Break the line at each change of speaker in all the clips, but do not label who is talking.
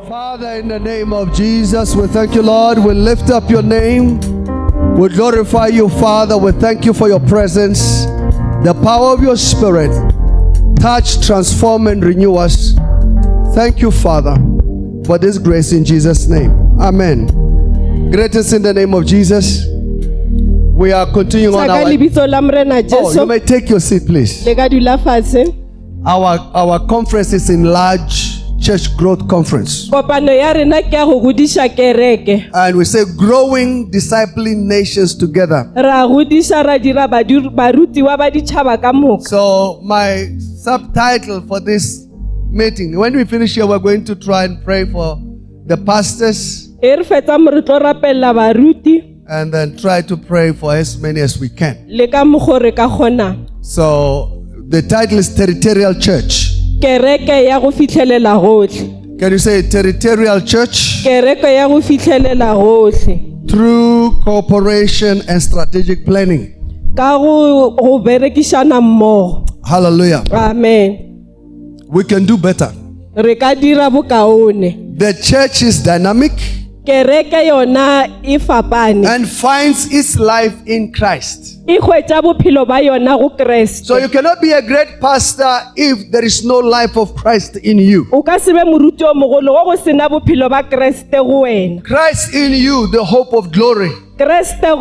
Father, in the name of Jesus, we thank you, Lord. We lift up your name. We glorify you, Father. We thank you for your presence, the power of your Spirit. Touch, transform, and renew us. Thank you, Father, for this grace in Jesus' name. Amen. Greatest in the name of Jesus. We are continuing on our... Oh, you may take your seat, please. Our conference is in large Church Growth Conference. And we say growing, discipling nations together. So my subtitle for this meeting, when we finish here, we're going to try and pray for the pastors. And then try to pray for as many as we can. So the title is Territorial Church. Can you say Territorial Church? Through cooperation and strategic planning. Hallelujah. Amen. We can do better. The church is dynamic and finds its life in Christ. So you cannot be a great pastor if there is no life of Christ in you. Christ in you, the hope of glory. We cannot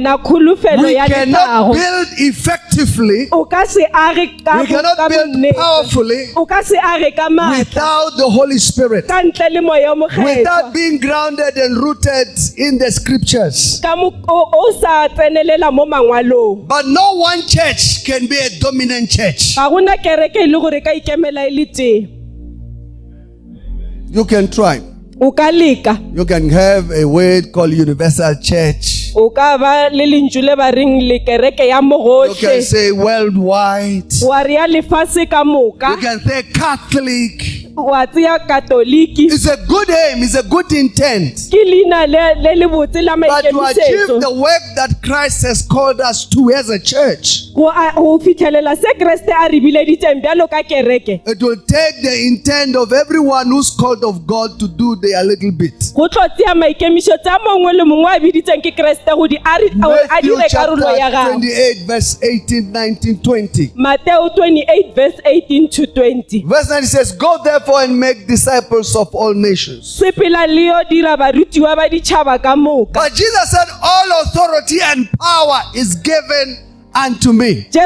build effectively, we cannot build powerfully without the Holy Spirit, without being grounded and rooted in the scriptures. But no one church can be a dominant church. You can try. You can have a word called universal church. You can say worldwide. You can say Catholic. It's a good aim, it's a good intent. But to achieve the work that Christ has called us to as a church, it will take the intent of everyone who's called of God to do their little bit. Matthew chapter 28 verse 18, 19, 20. Matthew 28 verse 18 to 20. Verse 9 says, go therefore and make disciples of all nations. But Jesus said, all authority and power is given unto me. So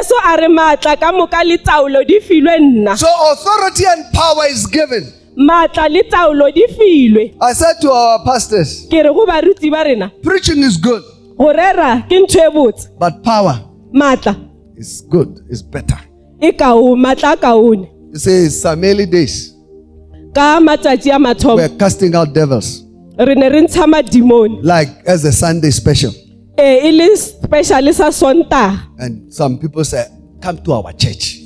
authority and power is given. I said to our pastors, preaching is good, but power is good, is better. You say some early days, we're casting out devils like as a Sunday special. And some people say, come to our church.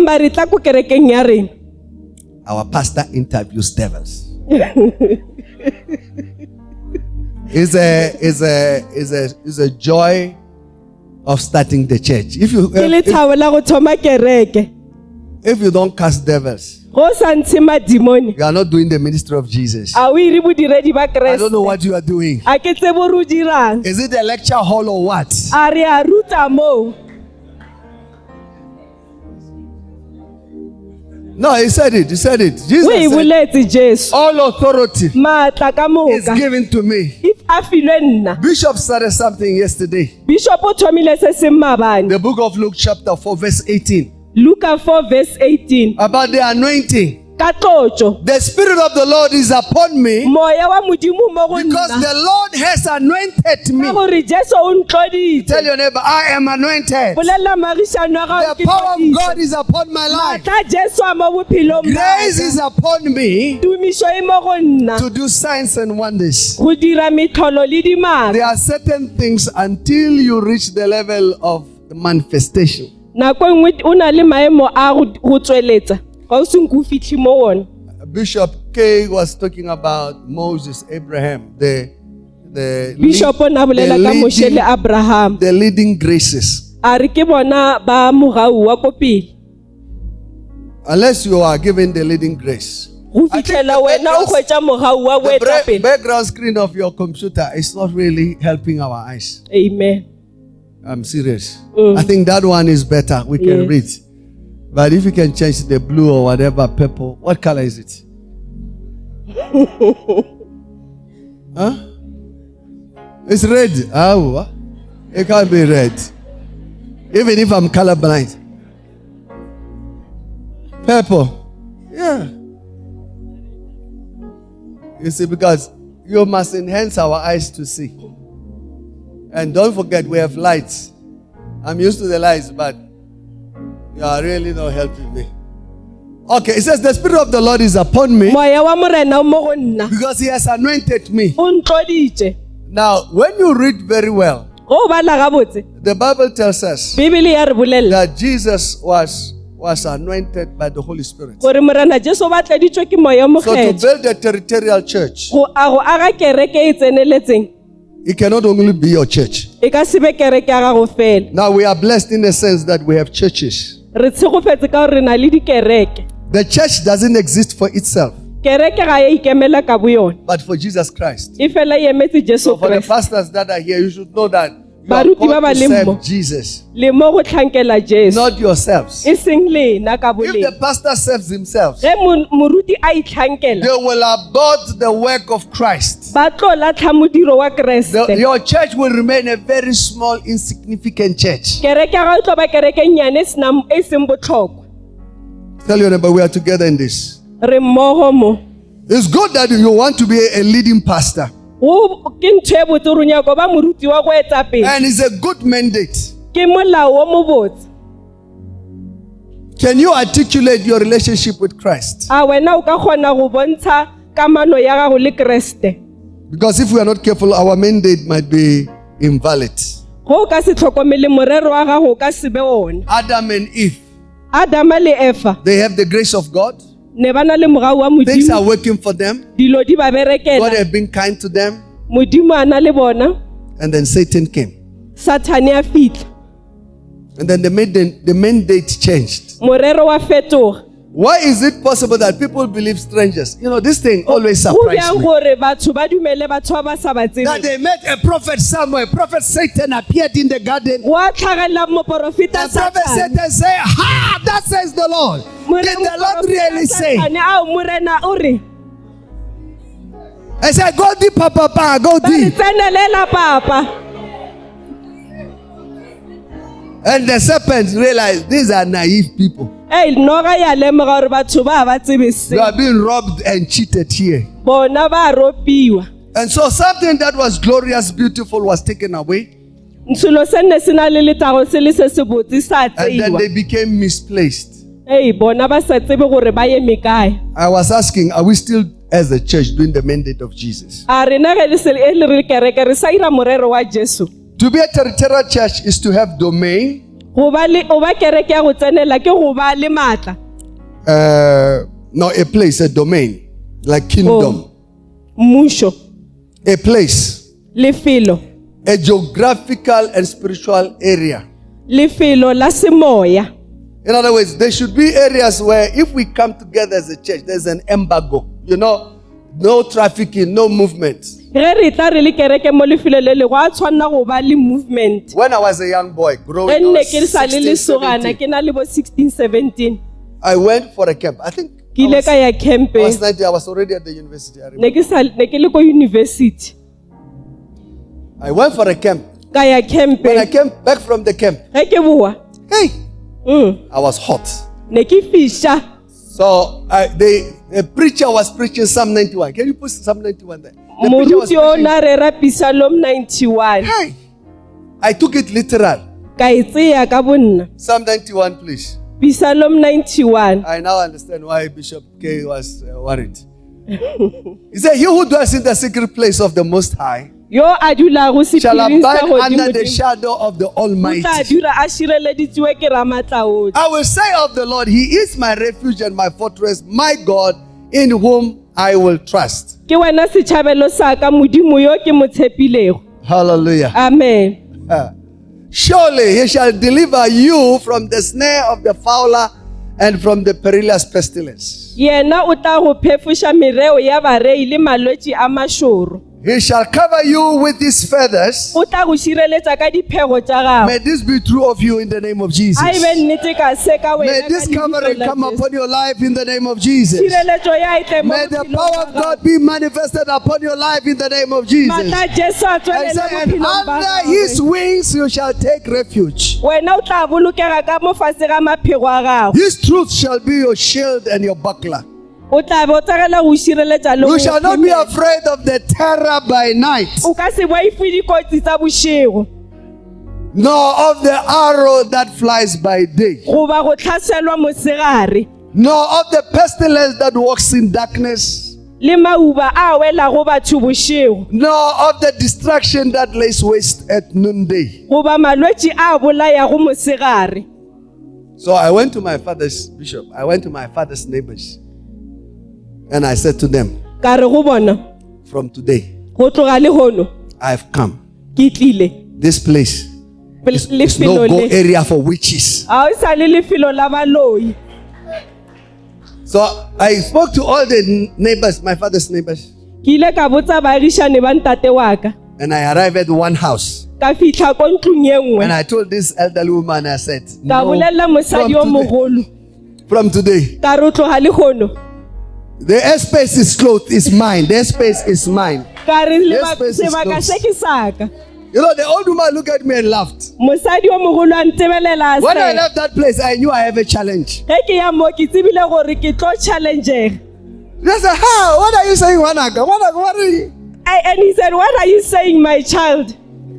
Our pastor interviews devils. It's a joy of starting the church. If you don't cast devils, you are not doing the ministry of Jesus. I don't know what you are doing. Is it a lecture hall or what? No, he said it. He said it. Jesus said, all authority is given to me. Bishop started something yesterday. The book of Luke chapter 4 verse 18. Luke 4 verse 18. About the anointing. The Spirit of the Lord is upon me because the Lord has anointed me. Tell your neighbor, I am anointed. The power of God is upon my life. Grace is upon me to do signs and wonders. There are certain things until you reach the level of the manifestation. Bishop K was talking about Moses, Abraham, the leading graces. Unless you are given the leading grace, The background screen of your computer is not really helping our eyes.
Amen.
I'm serious. I think that one is better. We can read. But if you can change the blue or whatever, purple, what color is it? Huh? It's red. Oh, it can't be red. Even if I'm colorblind. Purple. Yeah. You see, because you must enhance our eyes to see. And don't forget, we have lights. I'm used to the lights, but you are really not helping me. Okay, it says the Spirit of the Lord is upon me because He has anointed me. Now, when you read very well, the Bible tells us that Jesus was anointed by the Holy Spirit. So to build a territorial church, it cannot only be your church. Now we are blessed in the sense that we have churches. The church doesn't exist for itself, but for Jesus Christ. So for the pastors that are here, you should know that you are called to serve Jesus, not yourselves. If the pastor serves himself, they will abort the work of Christ. Your church will remain a very small, insignificant church. Tell your neighbor, we are together in this. It's good that you want to be a leading pastor. And it's a good mandate. Can you articulate your relationship with Christ? Because if we are not careful, our mandate might be invalid. Adam and Eve, they have the grace of God. Things are working for them. God has been kind to them. And then Satan came. And then the mandate changed. Why is it possible that people believe strangers? You know, this thing always surprises me. That they met a prophet somewhere. Prophet Satan appeared in the garden. The prophet Satan said, "Ha! That says the Lord." Did the Lord really say? I said, "Go deep, Papa. Go deep." And the serpents realized these are naive people. You are being robbed and cheated here. And so something that was glorious, beautiful was taken away. And then they became misplaced. I was asking, are we still as a church doing the mandate of Jesus? To be a territorial church is to have domain. No, a place, a domain, like kingdom. A place, a geographical and spiritual area. In other words, there should be areas where if we come together as a church, there's an embargo. You know, no trafficking, no movement. When I was a young boy, growing up, 16, 17, I went for a camp. I think I was 90, I was already at the university. I went for a camp. When I came back from the camp, hey, I was hot. So the preacher was preaching Psalm 91. Can you put Psalm 91 there? The preacher was preaching Psalm 91. Hey, I took it literal. Psalm 91, please. Psalm 91. I now understand why Bishop K was worried. He said, "He who dwells in the secret place of the Most High shall abide under the shadow of the Almighty. I will say of the Lord, He is my refuge and my fortress, my God, in whom I will trust." Hallelujah.
Amen.
Surely He shall deliver you from the snare of the fowler and from the perilous pestilence.
Yena o tla go phefusha mereo ya barei le malwetse a mašoro.
He shall cover you with his feathers.
O tla go šireletša ka diphego tša gago.
May this be true of you in the name of Jesus.
A e be nnete ka se ka wena.
May this covering come upon your life in the name of Jesus.
Šireletšo ya e tle mo
May the power of God be manifested upon your life in the name of Jesus.
Matla Jesu a tswelele
And
bophelong ba
under
gago.
his wings you shall take refuge.
Wena o tla bolokega ka mo fase ga maphego a gago.
His truth shall be your shield and your buckler.
O tla be o tsagela go šireletša le go
You shall not be
phemela.
afraid of the terror by night,
O ka se boife dikotsi tsa bošego
nor of the arrow that flies by day,
goba go tlhaselwa mosegare
nor of the pestilence that walks in darkness,
le mauba a welago batho bošego
nor of the destruction that lays waste at noonday.
goba malwetse a bolayago mosegare.
So I went to my father's bishop. I went to my father's neighbors. And I said to them,
Ka re go bona
from today,
go tloga le gono
I've come.
ke tlile
This place is no
lefelo
go
le
area for witches.
a o sa le lefelo la baloi.
So I spoke to all the neighbors, my father's neighbors.
Ke ile ka botsa baagišane ba ntate wa ka
And I arrived at one house.
ka fitlha ko ntlong ye
And
nngwe
I told this elderly woman, I said,
ka
no,
bolelela mosadi o mogolo
from today,
ka re o tloga le gono
the airspace is closed, it's mine. The airspace is mine.
ka re
Yes, space is
sebaka
closed.
se ke saka.
You know, the old woman looked at me and laughed.
Mosadi o mogolo a ntebelela a
When I
se
left that place, I knew I have a challenge.
ge ke ya mo ke tsebile gore ke tlo challengega.
They said, how? What are you saying, Wanaka? Wanaka, what are you?
And he said, what are you saying, my child?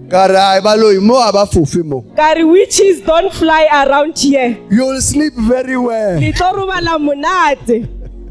Kari, witches don't fly around here.
You will sleep very well.
Li tlo robala monate.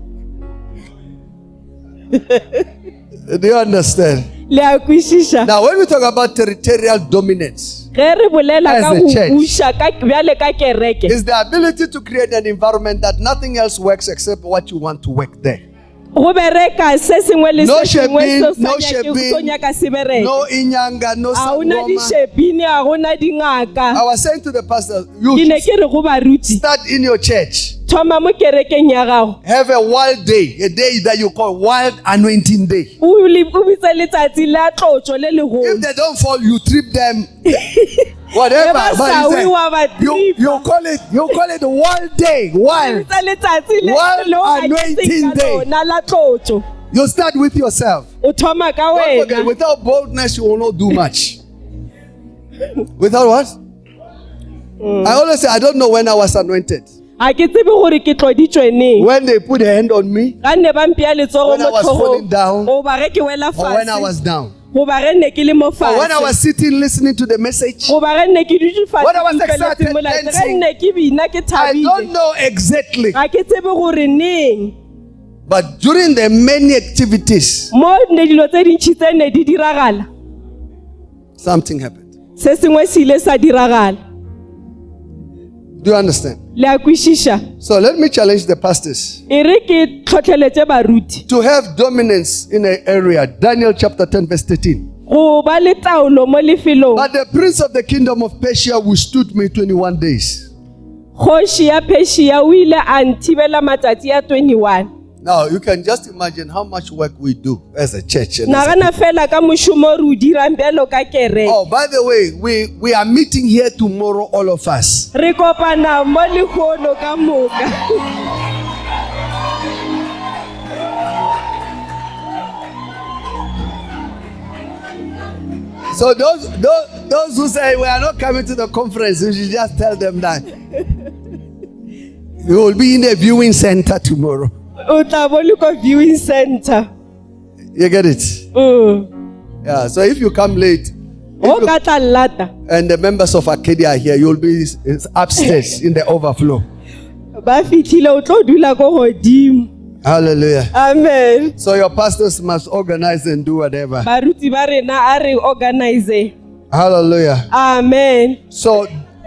Do you understand?
Le a kwishisha.
Now, when we talk about territorial dominance,
Ge re bolela
As
ka
the
go
church.
busha ka bjale ka kereke.
it's the ability to create an environment that nothing else works except what you want to work there.
Go bereka se sengwe le
No
se sengwe
shebing,
se
no
sa nyake
shebing,
go nyaka se bereke.
No inyanga, no
A una di
sangoma.
shebini, a una dingaka.
I was saying to the pastor,
Ke
you
ne ke re go baruti.
start in your church.
Thoma mo kerekeng ya gago.
Have a wild day, a day that you call wild anointing day.
O bitse letsatsi la tlotso le le go.
If they don't fall, you trip them. Whatever.
Eba
But
sa
he
we
said,
wa ba
you
tripa.
call it wild day. Wild.
Bitse letsatsi le
Wild
le o
anointing day.
na la tlotso.
You start with yourself.
O thoma ka
Don't forget,
wena.
without boldness, you will not do much. Without what? I always say, I don't know when I was anointed.
A ke tsebe gore ke tloditswe neng.
When they put a hand on me,
Ga ne ba mpea letsogo
When I
mo
was falling down,
tlhogong. O ba re ke wela
or when I
fatshe.
was down,
Go ba re ne ke le mo
or when I
fatshe.
was sitting listening to the message.
Go ba re ne ke dutse fatshe.
When I was
ke utlweletse
excited,
molaetsa. Ge
dancing.
ne ke bina ke
I don't
thabile.
know exactly.
Ga ke tsebe gore neng.
But during the many activities,
Mo ne dilo tse dintšhi tse ne di diragala.
something happened.
Se sengwe se ile sa diragala.
Do you understand?
Le a kwishisha.
So let me challenge the pastors
E re ke tlhotlheletse baruti.
to have dominance in an area. Daniel chapter 10 verse 13.
Go ba le taolo mo lefelong.
But the prince of the kingdom of Persia withstood me 21 days.
Kgoši ya Persia o ile a nthibela matsatsi a 21.
Now you can just imagine how much work we do as a church. And as a
Nagana fela ka mošomo re o dirang bjalo ka kereke.
oh, by the way, we are meeting here tomorrow, all of us.
Re kopana mo lehono ka moka.
So those who say we are not coming to the conference, you should just tell them that we will be in the viewing center tomorrow.
O tla bo le ko viewing center.
You get it? Yeah. So if you come late,
O ka tla lata.
and the members of Arcadia are here, you'll be upstairs in the overflow.
Ba fitlhile o tlo dula ko godimo.
Hallelujah.
Amen.
So your pastors must organize and do whatever.
Baruti ba rena a re organize.
Hallelujah.
Amen.
So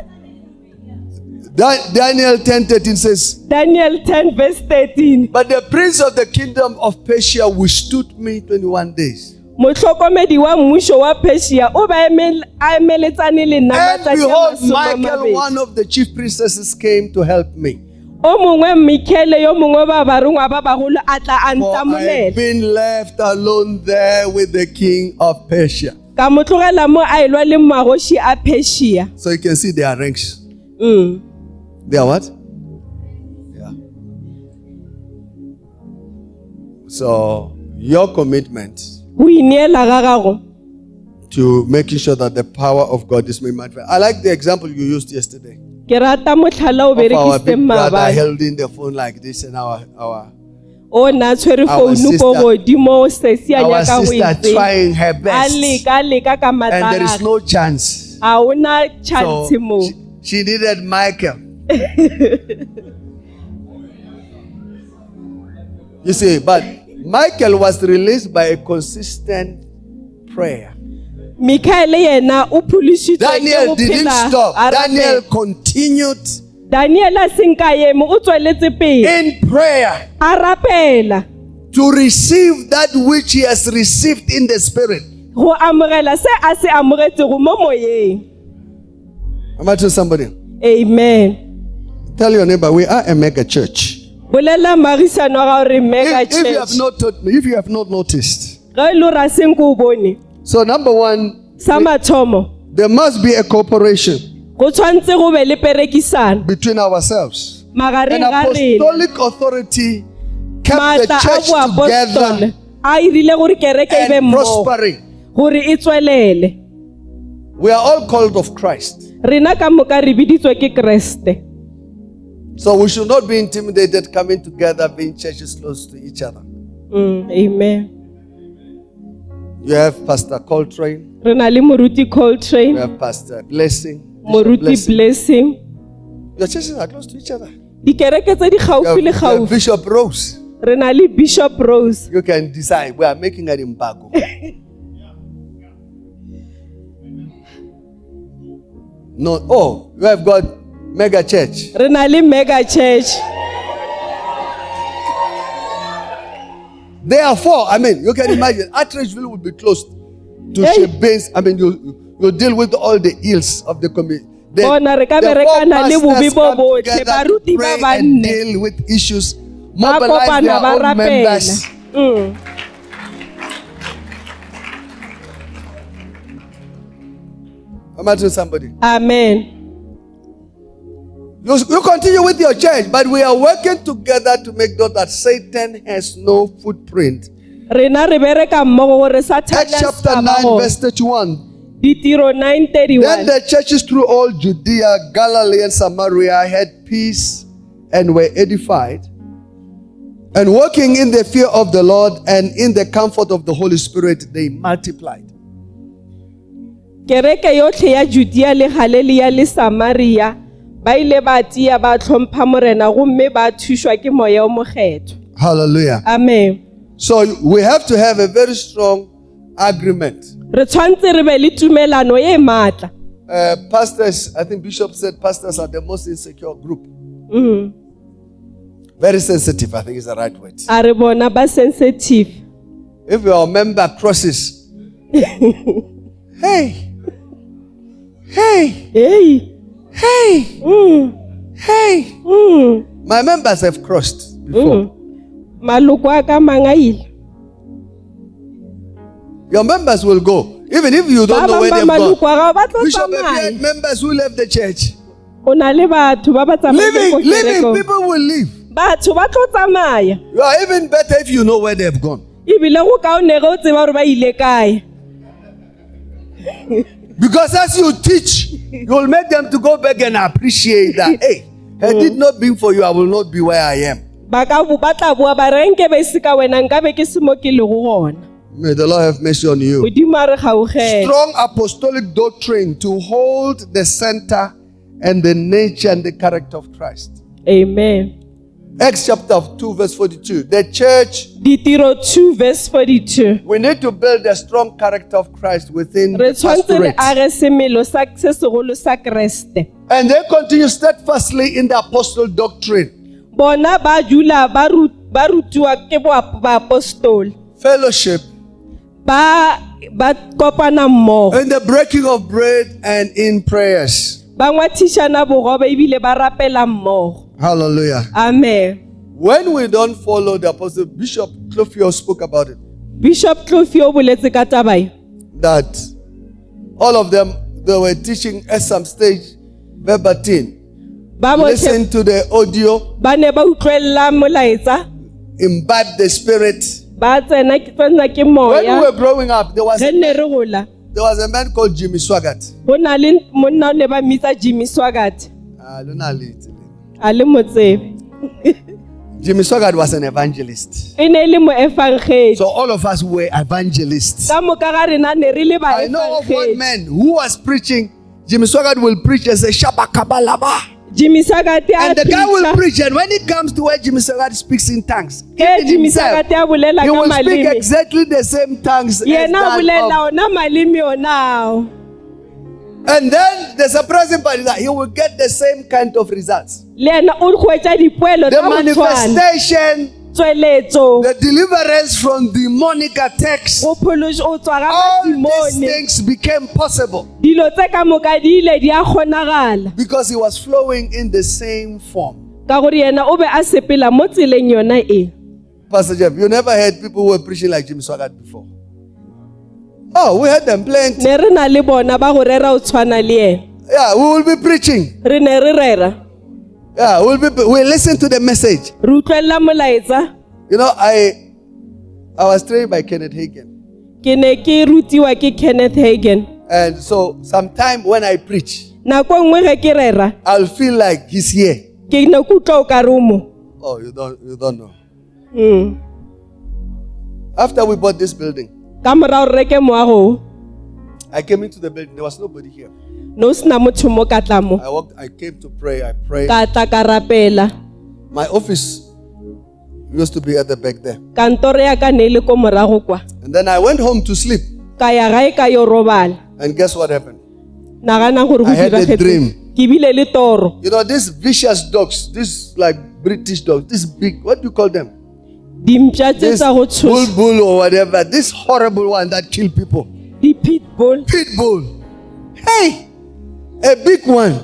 Daniel 10:13 says,
Daniel 10 verse 13.
but the prince of the kingdom of Persia withstood me 21 days.
Motlhokomedi wa mmušo wa Persia o ba a emeletsane le nna
And
matsatsi a
behold,
masome a
Michael,
mabedi.
one of the chief princesses, came to help me.
o mongwe Michael yo mongwe ba barungwa ba bagolo a tla a
For I've
ntamolela
been left alone there with the king of Persia.
ka mo tlogela mo a elwa le magoši a Persia.
So you can see they are ranks. They are what? Yeah. So your commitment
O ineela ga gago
to making sure that the power of God is made manifest. I like the example you used yesterday
ke rata motlhala o
of our
berekisitse
big brother
maabane
holding the phone like this, and our
o na tshwere
Our
founu ko
sister-
godimo sesi a nyaka go
sister
itse
trying her
a
best,
leka ka
and there is
matla
no chance.
a ona
So
chance mo
she needed Michael. You see, but Michael was released by a consistent prayer.
Michael yena o phulisitswe ke
Daniel
go
didn't
phela
stop.
a
Daniel
rapela.
continued
Daniel a senka yeme o tsweletse pele
in prayer
a rapela
to receive that which he has received in the spirit.
go amogela se a se amogetsego mo moyeng.
Am I to somebody?
Amen.
Tell your neighbor, we are a mega church.
Bolela magisano ga gore mega
If you have
church
if you have not noticed.
ga lo ra seng go bone
So number one,
sa mathomo
there must be a cooperation
go tshwantse go be le perekisano
between ourselves. An
magareng ga rena
apostolic authority kept the
matla a
church
boapostole
together
a irile gore kereke e be
and
mmogo
prospering.
gore e tswelele.
We are all called of Christ.
Rena ka moka re biditswe ke Kriste.
So we should not be intimidated coming together, being churches close to each other.
Amen.
You have Pastor Coltrane.
Re na le moruti
You
Coltrane,
have Pastor Blessing. Bishop
moruti Blessing.
Your churches are close to each other.
Dikereke tse di
You
gaufi
have,
le
you have
gaufi.
Bishop Rose.
Re na le Bishop Rose.
You can decide. We are making an embargo. No. Oh, you have got mega church.
Re na le Mega Church.
Therefore, I mean, you can imagine, Atteridgeville will be closed to
Hey.
Shebains. I mean, you deal with all the ills of the community.
Bona re ka berekana le bobi bo botlhe, baruti ba
and
banne.
deal with issues.
Ba
Mobilize
kopana
their
ba
own members.
rapela.
Am I to somebody?
Amen.
You continue with your church, but we are working together to make sure that Satan has no footprint.
Rena re bereka mmogo gore Satan
Acts chapter 9, verse 31.
Ditiro
Then
9:31.
the churches through all Judea, Galilee, and Samaria had peace and were edified, and working in the fear of the Lord and in the comfort of the Holy Spirit, they multiplied.
Kereke yotlhe ya Judea le Galilea le Samaria ba ile ba tia ba tlhompha morena gomme ba thushwa ke moya o mokgetho.
Hallelujah.
Amen.
So we have to have a very strong agreement.
Re tshwantse re be le tumelano e matla.
Pastors, I think Bishop said pastors are the most insecure group. Very sensitive, I think is the right word.
A re bona ba sensitive.
If your member crosses, hey,
Hey.
hey, my members have crossed before.
Maloko a ka mangaile.
Your members will go, even if you don't
Ba
know where
bang
they've
ba maloko
gone.
a ga ba tlo
Bishop, have you had
tsamaya.
members who left the church?
O na le batho ba ba tsamayang ko
Living
kerekeng.
people will leave.
Batho ba tlo tsamaya.
You are even better if you know where they've gone.
Ebile go kaone go tseba gore ba ile kae.
Because as you teach, you will make them to go back and appreciate that. Hey, had it not been for you, I will not be where I am.
Ba ka bo batla bua ba renke be se ka wena nka be ke se mo ke le go gona.
May the Lord have mercy on you.
Modimo a re gaogele.
Strong apostolic doctrine to hold the center and the nature and the character of Christ.
Amen.
Acts chapter 2 verse 42. The church,
Ditiro 2 verse 42.
we need to build a strong character of Christ within
Re
the
tshwantse re
pastorate.
age semelo sa se segolo sa Kriste.
And they continue steadfastly in the apostle doctrine,
Bona ba dula ba rutiwa ke ba apostol.
fellowship,
Ba kopana mmogo.
in the breaking of bread and in prayers.
Ba ngwathishana bogobe ebile ba rapela mmogo.
Hallelujah.
Amen.
When we don't follow the apostle, Bishop Clofio spoke about it.
Bishop Clofio boletse ka taba e.
That all of them, they were teaching at some stage verbatim. Listen to the audio.
Ba ne ba utlwella molaetsa.
Imbibe the spirit.
Ba tsena ke moya.
When we were growing up, there was a man called Jimmy Swaggart.
Ho na le monna ne ba mitsa Jimmy Swaggart. Ale motsebe.
Jimmy Swaggart was an evangelist.
So
So all of us were evangelists.
I
know of one man who was preaching. Jimmy Swaggart will preach and say Shabakabalaba.
Jimmy Swaggart
and the guy will preach, and when it comes to where Jimmy Swaggart speaks in tongues, he will speak exactly the same tongues as that. And then the surprising part is that he will get the same kind of results. The manifestation, the deliverance from demonic attacks, all these things became possible because he was flowing in the same form. Pastor Jeff, you never heard people who were preaching like Jimmy Swaggart before? Oh, we had them plenty. Yeah, we will be preaching. Yeah, we'll listen to the message. You know, I was trained by Kenneth Hagin. And so sometime when I preach, I'll feel like he's here. Oh, you don't know. After we bought this building, I came into the building. There was nobody here. I came to pray. I prayed. My office used to be at the back there. And then I went home to sleep. And guess what happened? I had a dream. You know, these vicious dogs, these like British dogs, this big, what do you call them? This bull or whatever, this horrible one that kill people.
The pit bull.
Pit bull. Hey, a big one.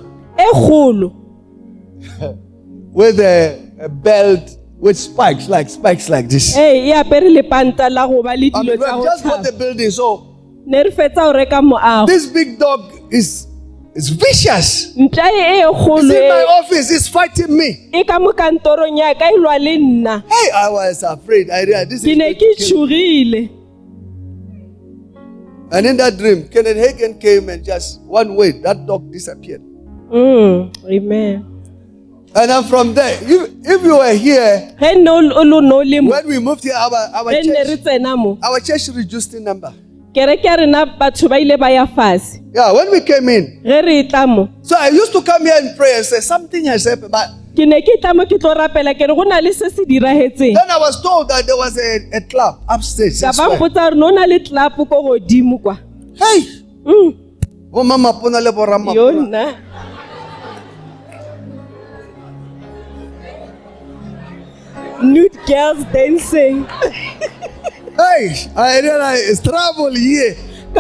With a belt with spikes like this.
Hey,
we have just got the building, so this big dog is vicious. He's in my office. He's fighting me. Hey, I was afraid. I realized this is. And in that dream, Kenneth Hagin came and just one way, that dog disappeared.
Amen.
And then from there, if you were here, when we moved here, our church reduced in number. Yeah, when we came in, so I used to come here and pray and say something has happened, but then I was told that there was a club upstairs. Hey,
nude girls dancing.
Hey, I realize it's trouble here.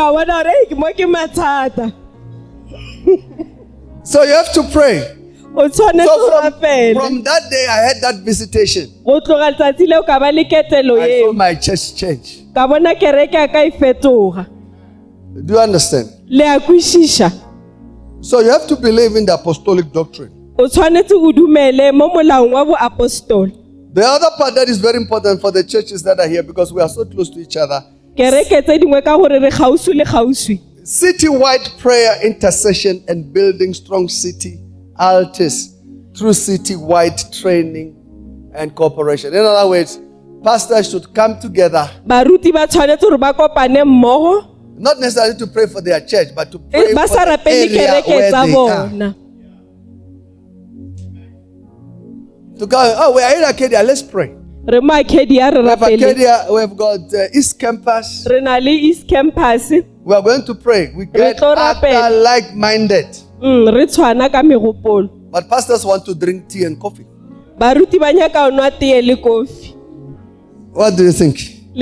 So you have to pray. So from that day, I had that visitation. I saw my church change. Do you understand? So you have to believe in the apostolic doctrine. The other part that is very important for the churches that are here, because we are so close to each other. City-wide prayer, intercession, and building strong city altars through city-wide training and cooperation. In other words, pastors should come together, not necessarily to pray for their church, but to pray for the area where they are. To go, oh, we are in Arcadia, let's pray. We have Arcadia, we have got East Campus. We are going to pray. We get like-minded. But pastors want to drink tea and coffee. What do you think?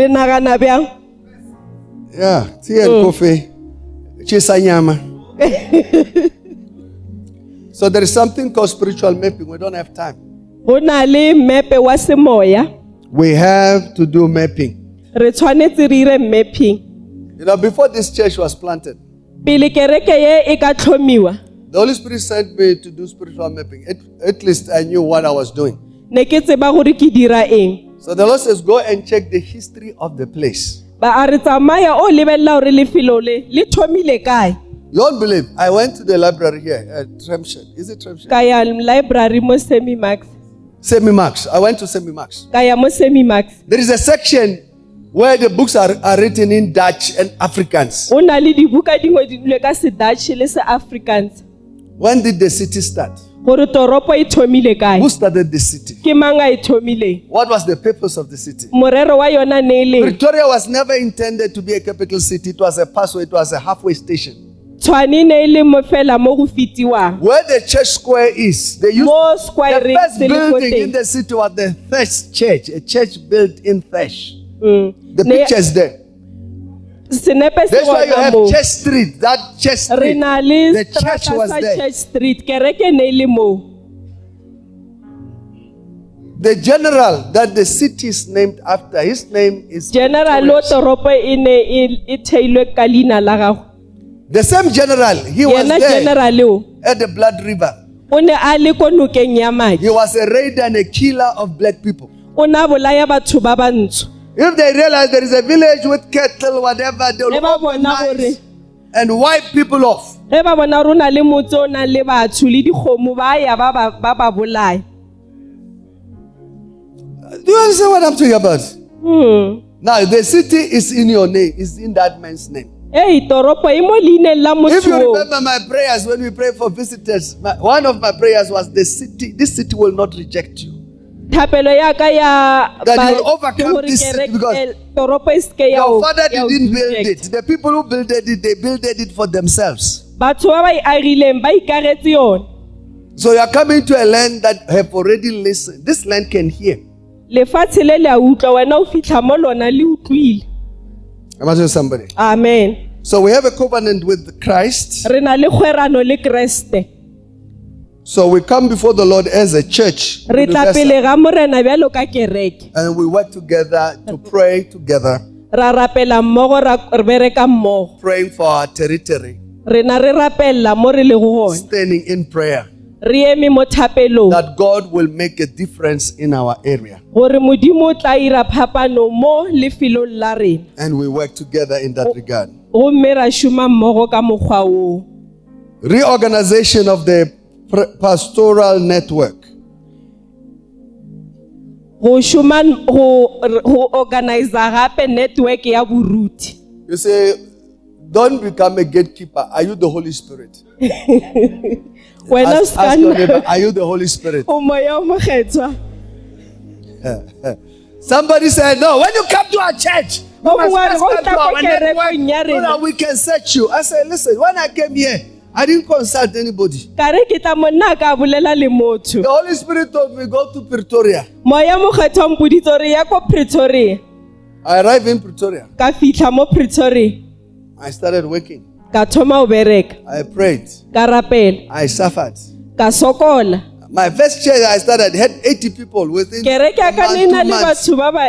Yeah, tea and coffee. So there is something called spiritual mapping. We don't have time.
Go na le mepe wa semoya.
We have to do mapping.
Re tshwanetse re ire mapping.
You know, before this church was planted,
Pele kereke ye e ka tlhomiwa.
the Holy Spirit sent me to do spiritual mapping. At least I knew what I was doing.
Ne ke tseba gore ke dira eng.
So the Lord says, go and check the history of the place.
Ba a re tsamaya o lebella gore lefelo le thomile kae.
You don't believe. I went to the library here at Tremshed. Is it Tremshed?
Ka ya library mo Semi-Max.
Semi-Max. I went to Semi-Max.
Ka ya mo Semi-Max.
There is a section where the books are written in Dutch and Afrikaans.
O na le dibuka dingwe di dule ka se Dutch le se Afrikaans.
When did the city start?
Gore toropo e thomile kae.
Who started the city?
Ke mang a e thomile.
What was the purpose of the city?
Morero wa yona ne le.
Pretoria was never intended to be a capital city. It was a passway. It was a halfway station.
Tshwane ne le mo fela mo go fitiwang.
Where the church square is, they used
Mo square
the first building in the city was the Thirst Church, a church built in Thirst. The picture is there. That's why you have Church Street. That Church Street, the church was there.
Church Street kereke ne le mo.
The general that the city is named after, his name is
General lo toropo e ne e theilwe ka leina la gago.
the same general. He was
Yena
there
general
at the Blood River.
o ne a le ko nokeng ya madi.
He was a raider and a killer of black people.
O na bolaya batho ba bantsho.
If they realize there is a village with cattle, whatever, they will organize and wipe people off.
Ge ba bona rona le motse o nang le batho le dikgomo ba ya ba ba bolaya.
Do you understand what I'm talking about? Now, the city is in your name, is in that man's name.
Hey, toropo e mo leineng la motho.
If you remember my prayers when we pray for visitors, one of my prayers was this city will not reject you.
Thapelo ya ka ya
that you will overcome this city because
toropo e ske ya
your father didn't build it. The people who built it, they built it for themselves.
Batho ba ba agileng ba ikaretse yona.
So you are coming to a land that have already listened. This land can hear.
Lefatshe le le a utlwa wena o fitlha mo lona le utlwile.
Imagine somebody.
Amen.
So we have a covenant with Christ.
Re na le kgwerano le Kriste.
So we come before the Lord as a church.
Re tla pele ga morena bjalo ka kereke.
And we work together to pray together.
Ra rapela mmogo ra bereka mmogo.
Praying for our territory.
Re na re rapella mo re le go gone.
Standing in prayer.
Re eme mo thapelong.
That God will make a difference in our area.
Gore modimo o tla ira phapano mo lefelong la rena.
And we work together in that regard.
Go mme ra shuma mmogo ka mokgwa o.
Reorganization of the pastoral network.
Go shuma go organize gape network ya boruti.
You say, don't become a gatekeeper. Are you the Holy Spirit? Ask your neighbor, are you the Holy Spirit? Somebody said, no, when you come to our church, you must come to our network so that we can search you. I said, listen, when I came here, I didn't consult anybody. The Holy Spirit told me, go to Pretoria. I arrived in Pretoria. I started working. I prayed. I suffered. My first church I started had 80 people within 2 months.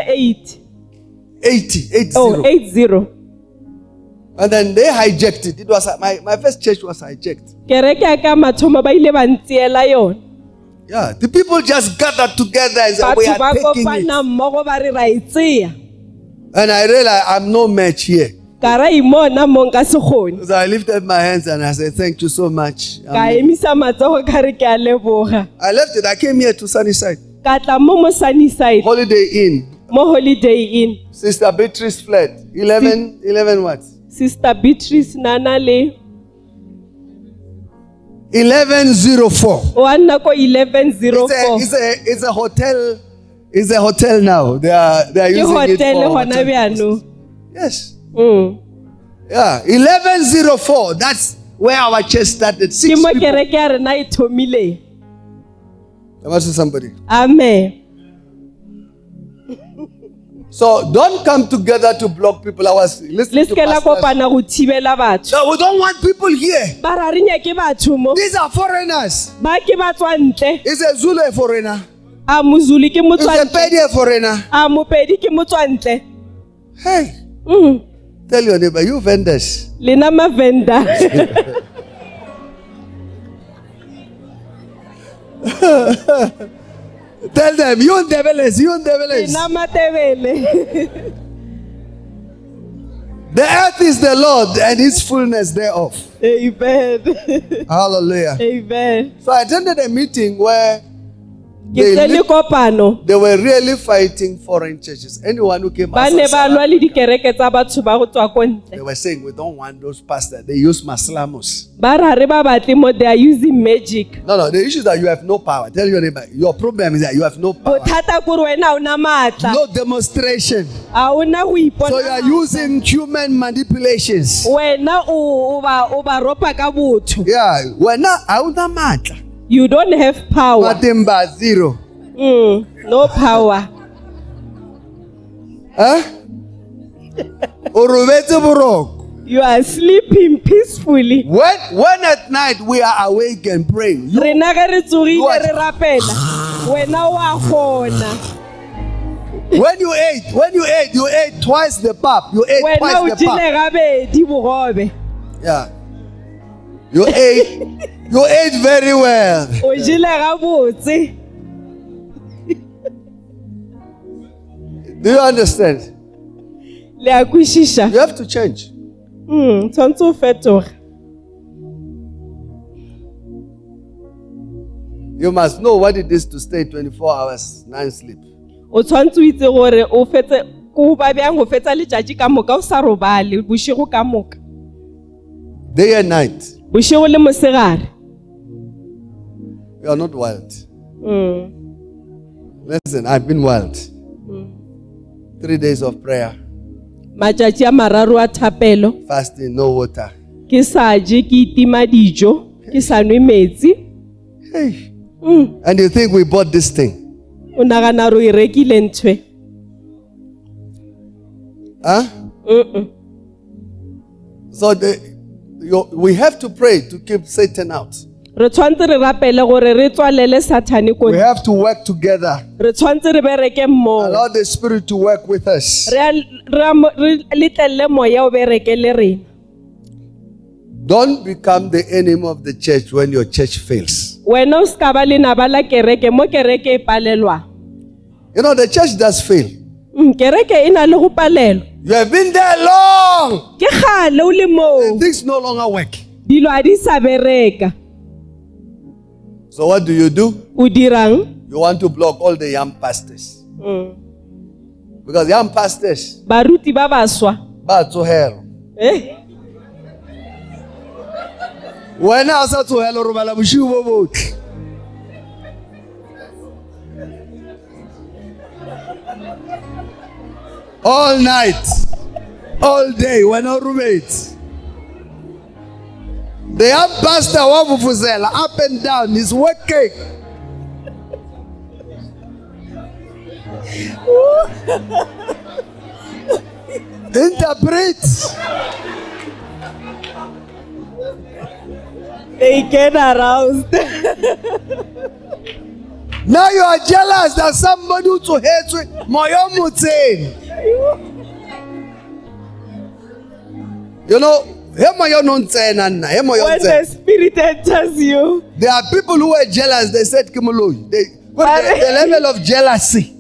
80.
Oh, 80.
And then they hijacked it. It was my first church was hijacked. Yeah, the people just gathered together and said, we are taking it. And I realized I'm no match here. So I lifted my hands and I said, thank you so much. I left it. I came here to Sunnyside. Holiday Inn. Sister Beatrice flat. 11 what?
Sister Beatrice Nanale.
1104.
1104.
It's a hotel. It's a hotel now. They are using it for hotel. Yes. Yeah, 1104. That's where our church started. 6 people. Somebody.
Amen.
So don't come together to block people. I was listening to pastors. No, we don't want people here. These are foreigners. Is a Zulu a foreigner? Is a Pedi a foreigner? Hey. Tell your neighbor, you vendors. Tell them, you devilish. The earth is the Lord and His fullness thereof.
Amen.
Hallelujah.
Amen.
So I attended a meeting where they were really fighting foreign churches. Anyone who came outside, they were saying, we don't want those pastors. They use maslamos.
They are using magic.
No, the issue is that you have no power. Tell your neighbor, your problem is that you have no power. No demonstration. So you are using human manipulations. Yeah,
you don't have power.
Matemba zero.
No power. You are sleeping peacefully.
When at night we are awake and praying. When you ate, you ate twice the pap. You ate twice the pap. Yeah. You ate very well. Do you understand? You have to change. You must know what it is to stay 24 hours, non sleep. Day and night. You are not wild. Listen, I've been wild. 3 days of prayer. Fasting, no water. Hey. And you think we bought this thing? Huh? So we have to pray to keep Satan out. We have to work together. Allow the Spirit to work with us. Don't become the enemy of the church when your church fails. You know, the church does fail. You have been there long. And things no longer work. So what do? You want to block all the young pastors. Because young pastors to hell. When I said to hell, all night, all day, when I roommate. The young pastor up and down is working. Interpret.
They get aroused.
Now you are jealous that somebody to hate you. You know, when
the Spirit enters you,
there are people who are jealous. They said, the level of jealousy.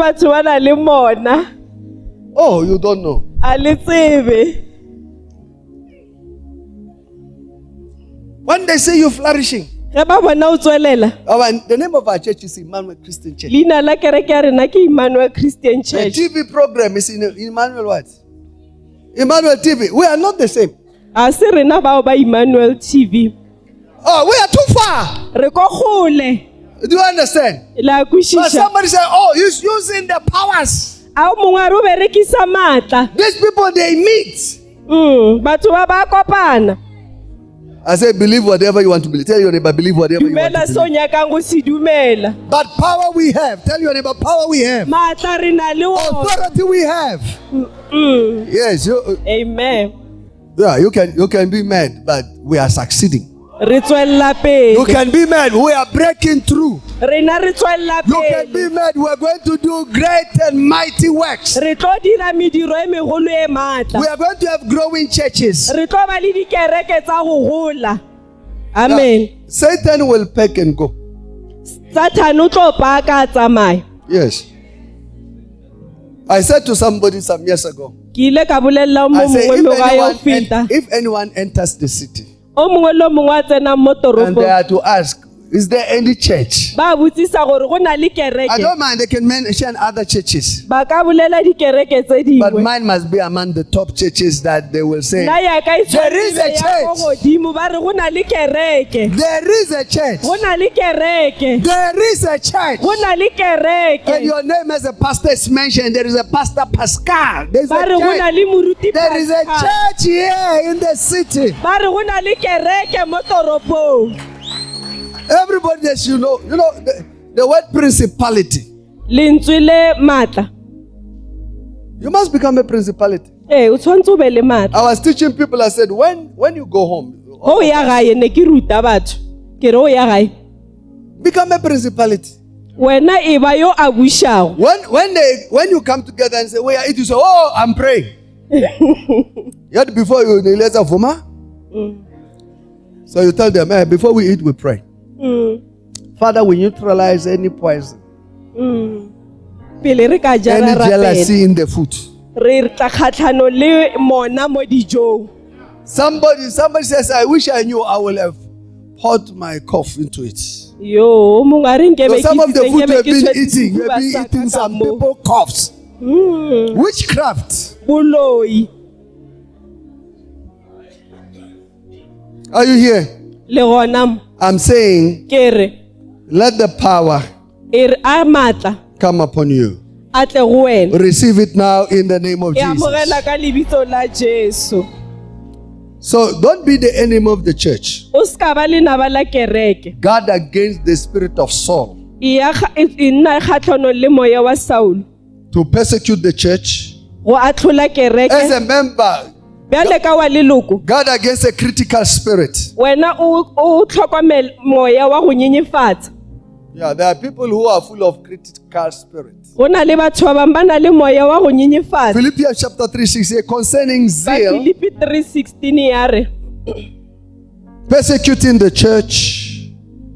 Oh, you don't know. When they say you're flourishing, the name of our church is Emmanuel Christian Church. The TV program is in Emmanuel what? Emmanuel TV. We are not the same.
Emmanuel TV.
Oh, we are too far. Do you understand? But somebody said, oh, he's using the powers. These people, they meet. I say, believe whatever you want to believe. Tell your neighbor, believe whatever you want to believe. But power we have. Tell your neighbor, power we have. Authority we have. Yes.
Amen.
Yeah, you can be mad, but we are succeeding. You can be mad, we are breaking through. You can be mad, we are going to do great and mighty works. We are going to have growing churches.
Amen.
Satan will pack and go. Yes. I said to somebody some years ago, I said, if anyone enters the city, and they are to ask, is there any church? I don't mind, they can mention other churches. But mine must be among the top churches that they will say, there is a church. There is a church. There is a church. And your name as a pastor is mentioned. There is a Pastor Pascal. There is a church. There is a church here in the city. Everybody that you know the word principality. You must become a principality. I was teaching people, I said, when you go home, become a principality. When you come together and say, where are you? Say, oh, I'm praying. Yet before you let's have so you tell them, hey, before we eat, we pray. Father, we neutralize any poison, any jealousy in the food. Somebody says, I wish I knew, I will have poured my cough into it. So some of the food you have been eating some people coughs. Witchcraft. Are you here? I'm saying, let the power come upon you. Receive it now in the name of Jesus. So don't be the enemy of the church. Guard against the spirit of Saul to persecute the church. As a member, guard against a critical spirit. Yeah, there are people who are full of critical spirits. Philippians chapter 3:6 concerning zeal, persecuting the church,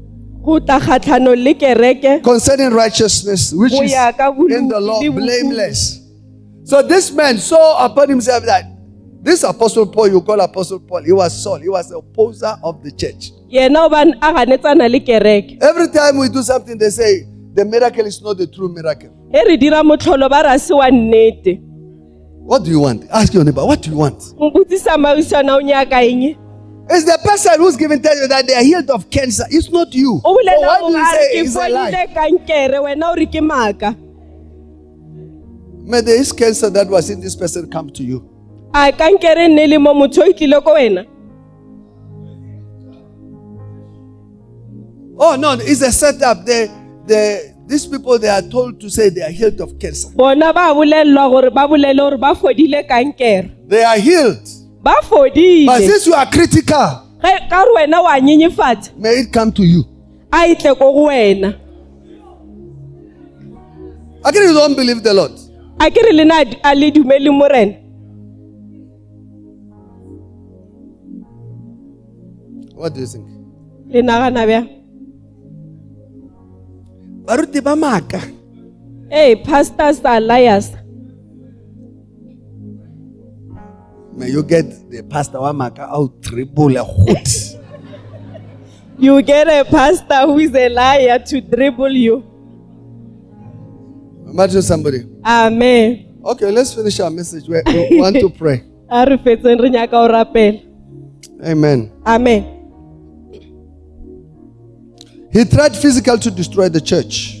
concerning righteousness, which is in the law blameless. So this man saw upon himself that this Apostle Paul, you call Apostle Paul, he was Saul. He was the opposer of the church. Every time we do something, they say, the miracle is not the true miracle. What do you want? Ask your neighbor, what do you want? It's the person who's giving tell you that they are healed of cancer. It's not you. So why do you say it's a lie? May there is cancer that was in this person come to you. Oh no, it's a setup. These people, they are told to say they are healed of cancer. They are healed. But since you are critical, may it come to you. I think you don't believe the Lord. What do you think? Hey, pastors are liars. May you get the pastor out dribble a hood. You get a pastor who is a liar to dribble you. Imagine somebody. Amen. Okay, let's finish our message. We want to pray. Amen. Amen. He tried physically to destroy the church,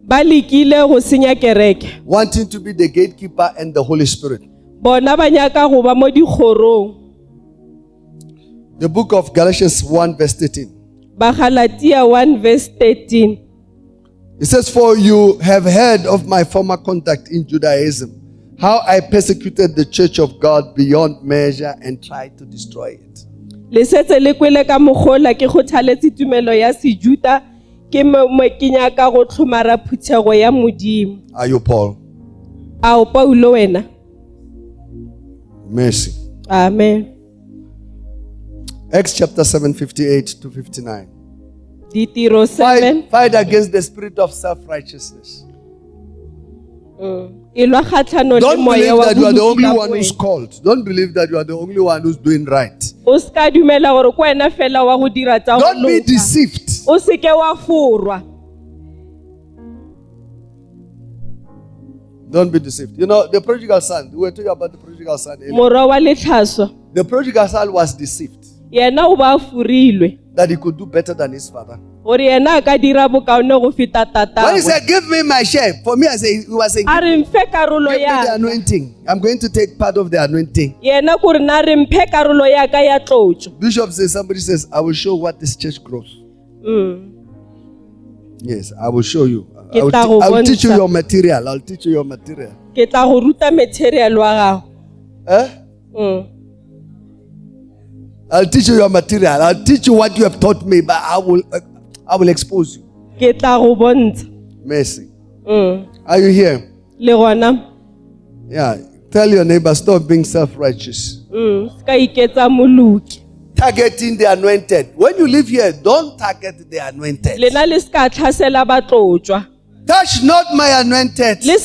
wanting to be the gatekeeper and the Holy Spirit. But The book of Galatians 1 verse 13.
Bagalatia 1 verse 13.
It says, for you have heard of my former conduct in Judaism, how I persecuted the church of God beyond measure and tried to destroy it.
Le setse le kwele ka mogola ke kgothaletse tumelo ya sejuta ke mo kenya ka go tlhomara phuthego ya modimo.
Are you Paul?
A Paulo wena?
Mercy.
Amen.
Acts chapter 7, 58 to 59.
Ditiro 7.
Fight against the spirit of self-righteousness.
Don't believe
that you are the only one who's called. Don't believe that you are the only one who's doing right. Don't be deceived. Don't be deceived. You know, the prodigal son, we were talking about the prodigal son earlier. The prodigal son was deceived that he could do better than his father. When he said, give me my share, for me, I say, he was saying, give me the anointing. I'm going to take part of the anointing. Bishop says, somebody says, I will show what this church grows. Yes, I will show you. I'll teach you your material. I'll teach you your material. I'll teach you your material. I'll teach you what you have taught me, but I will expose you. Mercy. Are you here? Yeah. Tell your neighbor, stop being self-righteous. Targeting the anointed. When you live here, don't target the anointed. Touch not my anointed. Do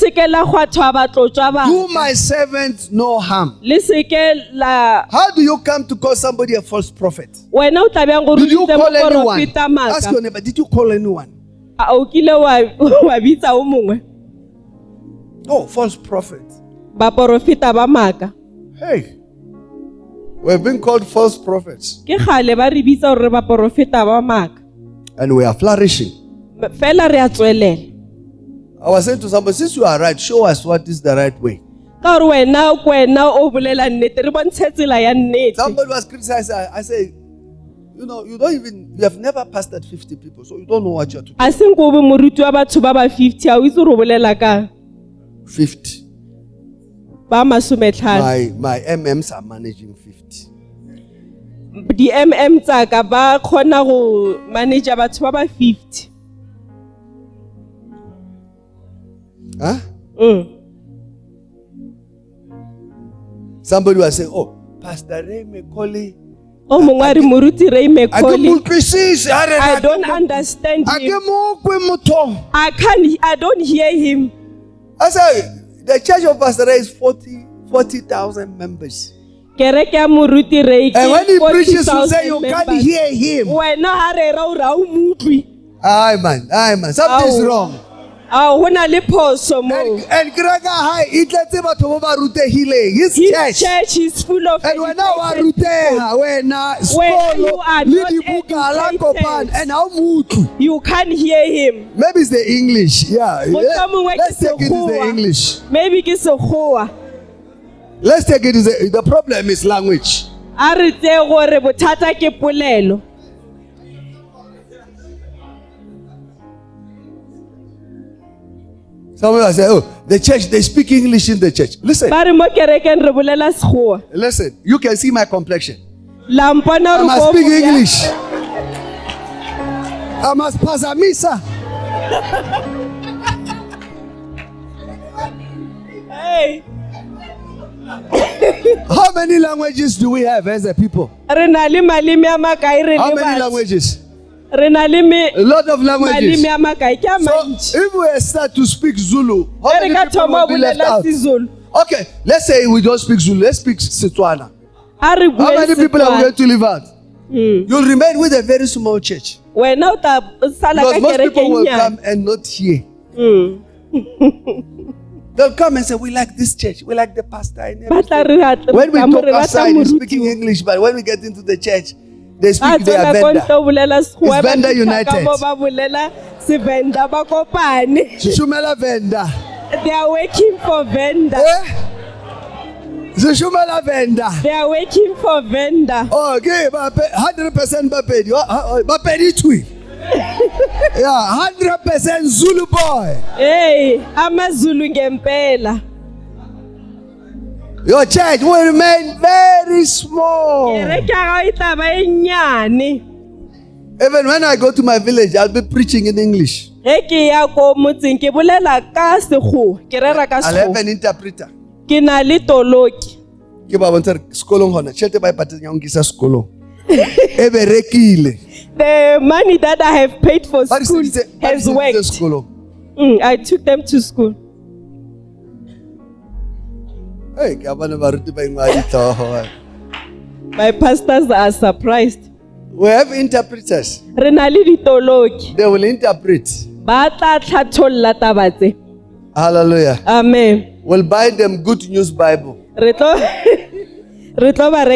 my servants no harm. How do you come to call somebody a false prophet? Did you call anyone? Ask your neighbor, did you call anyone? Oh, false prophet. Hey, we've been called false prophets. And we are flourishing. I was saying to somebody, since you are right, show us what is the right way. Somebody was criticizing. I say, you know, you have never pastored 50 people, so you don't know what you're talking about. 50. My MMs are managing 50.
The MMs are manage about 50.
Huh? Somebody was saying, oh, Pastor Ray Mekoli.
I don't understand him. I don't hear him.
I say, the church of Pastor Ray is 40,000 members. And when he preaches, you say you can't hear him. Aye man. Something's wrong. And Gregor High, his church
is full of
and
you can't hear him.
Maybe it's the English. Yeah. Let's take it as the English.
Maybe it's a
Let's take it as the problem is language. Somebody say, oh, the church, they speak English in the church. Listen. Listen, you can see my complexion. I must speak English. I must pass a misa.
Hey.
How many languages do we have as a people? How many languages? A lot of languages. So if we start to speak Zulu, how many people will be left out? Okay, let's say we don't speak Zulu. Let's speak Setswana. How many people are we going to leave out? You'll remain with a very small church. Because most people will come and not hear. They'll come and say, we like this church. We like the pastor. When we talk outside, he's speaking English. But when we get into the church, they speak their vendor. It's Vendor United.
They are working for vendor. They are working for vendor.
Okay, 100% Bapedi. Bapedi tui. Yeah, 100% Zulu boy.
Hey, I'm a Zulu ngempela.
Your church will remain very small. Even when I go to my village, I'll be preaching in English. I'll have an interpreter. The
money that I have paid for school has worked. I took them to school. My pastors are surprised.
We have interpreters. They will interpret. Hallelujah.
Amen.
We'll buy them Good News Bible.
We'll buy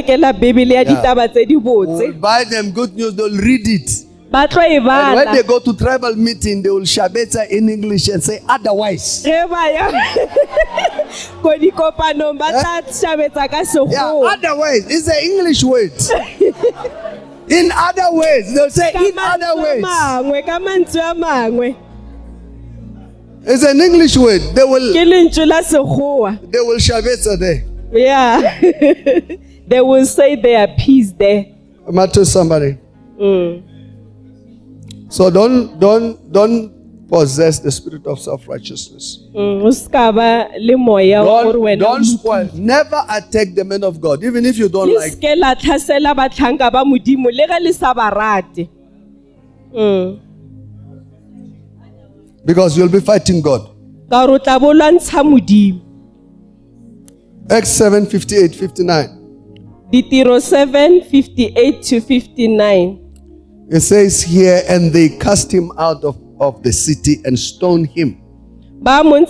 them Good News, they'll read it. And when they go to tribal meeting, they will shabeta in English and say otherwise. Yeah, otherwise, it's an English word. In other ways, they'll say in other ways. It's an English word. They will shabeta there.
Yeah. They will say their peace there.
Matter somebody. So don't possess the spirit of self-righteousness. Don't spoil. Never attack the men of God, even if you don't like. Because you'll be fighting God. Acts 7:58-59.
Ditiro 7:58-59.
It says here, and they cast him out of the city and stoned him. And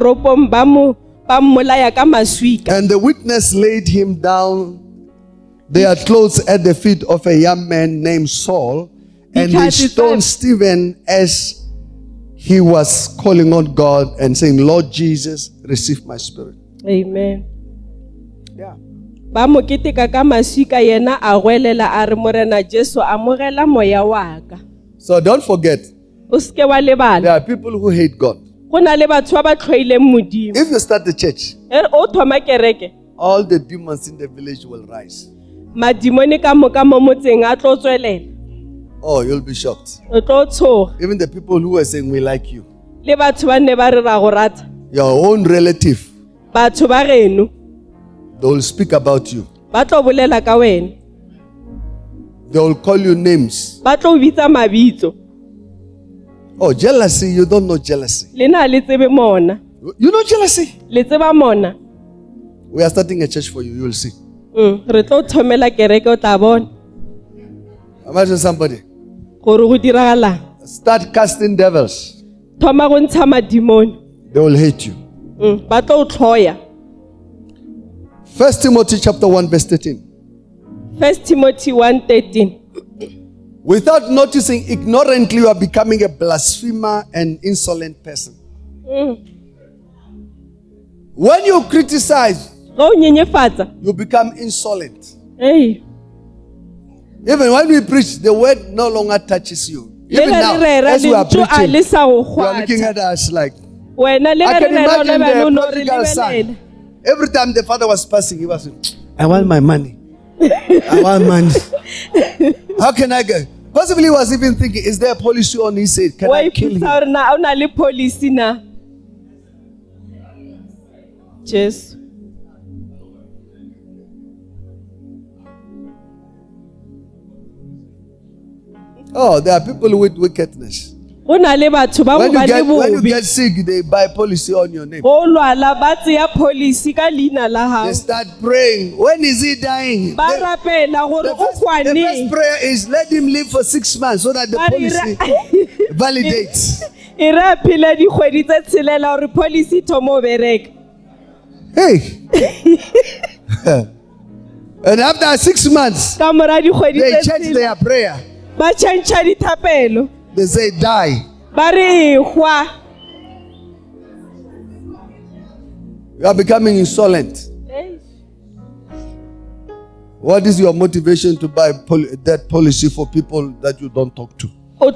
the witness laid him down their clothes at the feet of a young man named Saul, and they stoned Stephen as he was calling on God and saying, Lord Jesus, receive my spirit.
Amen.
Yeah. So don't forget, there are people who hate God. If you start the church, all the demons in the village will rise. Oh, you'll be shocked. Even the people who are saying we like you, your own relative, they will speak about you. They will call you names. Oh, jealousy, you don't know jealousy. You know jealousy? We are starting a church for you, you will see. Imagine somebody. Start casting devils. They will hate you. 1 Timothy chapter 1 verse 13.
1 Timothy 1:13.
Without noticing, ignorantly you are becoming a blasphemer and insolent person. When you criticize, you become insolent.
Hey.
Even when we preach, the word no longer touches you. Even now, as we are preaching, you are looking at us like, I can imagine the prodigal son. Every time the father was passing, he was saying, I want my money. I want money. How can I go? Possibly he was even thinking, is there a policy on his head? Can I kill him?
Yes.
Oh, there are people with wickedness. When you get sick, they buy policy on your name. They start praying. When is he dying? The first prayer is let him live for 6 months so that the policy validates. Hey. And after 6 months, they change their prayer. They say die. You are becoming insolent. What is your motivation to buy that policy for people that you don't talk to? People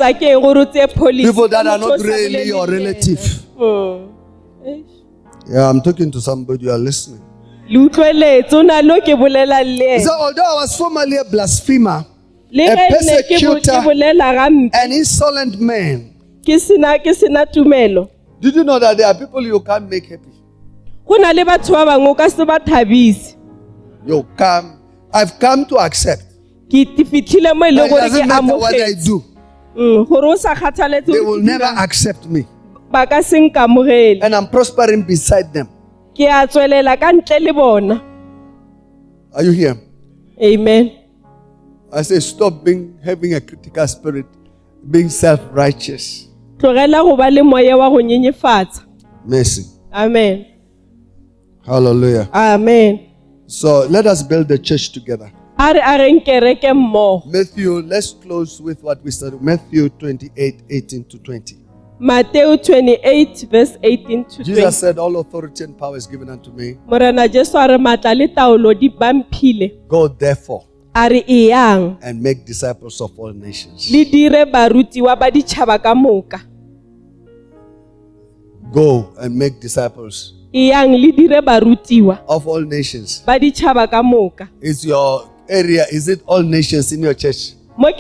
that are not really your relative. Yeah, I'm talking to somebody, you are listening. So although I was formerly a blasphemer, a persecutor, an insolent man, did you know that there are people you can't make happy? You come. I've come to accept. It doesn't matter what I do. They will never accept me. And I'm prospering beside them. Are you here?
Amen.
I say stop having a critical spirit, being self-righteous. Mercy.
Amen.
Hallelujah.
Amen.
So let us build the church together. Matthew, let's close with what we started. Matthew 28, 18 to 20.
Matthew 28, verse 18 to 20.
Jesus said, all authority and power is given unto me. Go therefore and make disciples of all nations. Go and make disciples of all nations. Is your area, is it all nations in your church?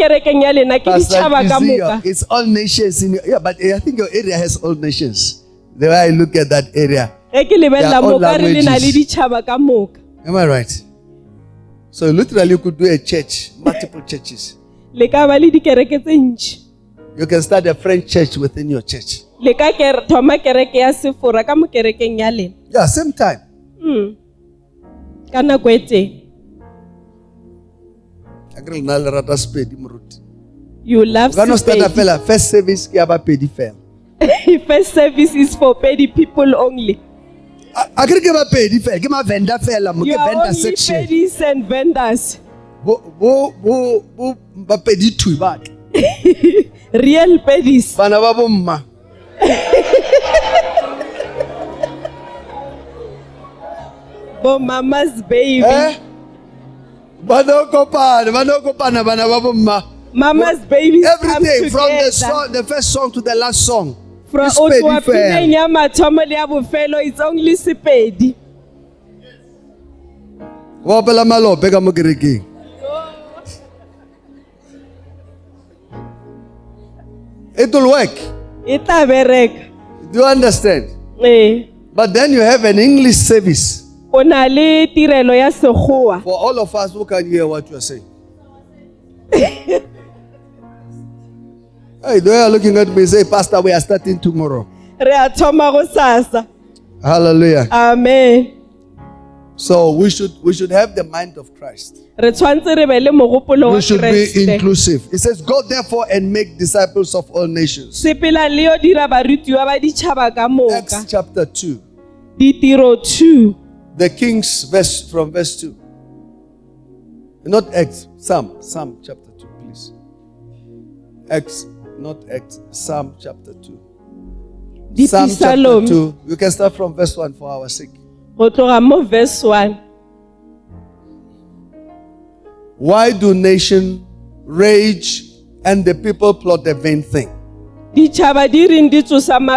It's all nations in your, yeah, but I think your area has all nations. The way I look at that area, all languages. Am I right? So literally you could do a church, multiple churches. You can start a French church within your church. Yeah, same time.
You love
spade. First service
First service is for paid people only.
You are only
paddies and vendors. Real paddies. For mama's baby. Mama's baby.
Everything from the first song to the last song.
It's only sepedi.
It will work. Do you understand? But then you have an English service. For all of us who can hear what you are saying. Hey, they are looking at me and say, Pastor, we are starting tomorrow. Hallelujah.
Amen.
So we should have the mind of Christ. We should be inclusive. It says, go therefore and make disciples of all nations. Acts chapter 2. The King's verse from verse 2. Not Acts, Psalm chapter 2, please. Acts, not Acts, Psalm chapter 2. Psalm chapter 2. You can start from verse 1 for our sake.
Verse 1.
Why do nations rage and the people plot a vain thing?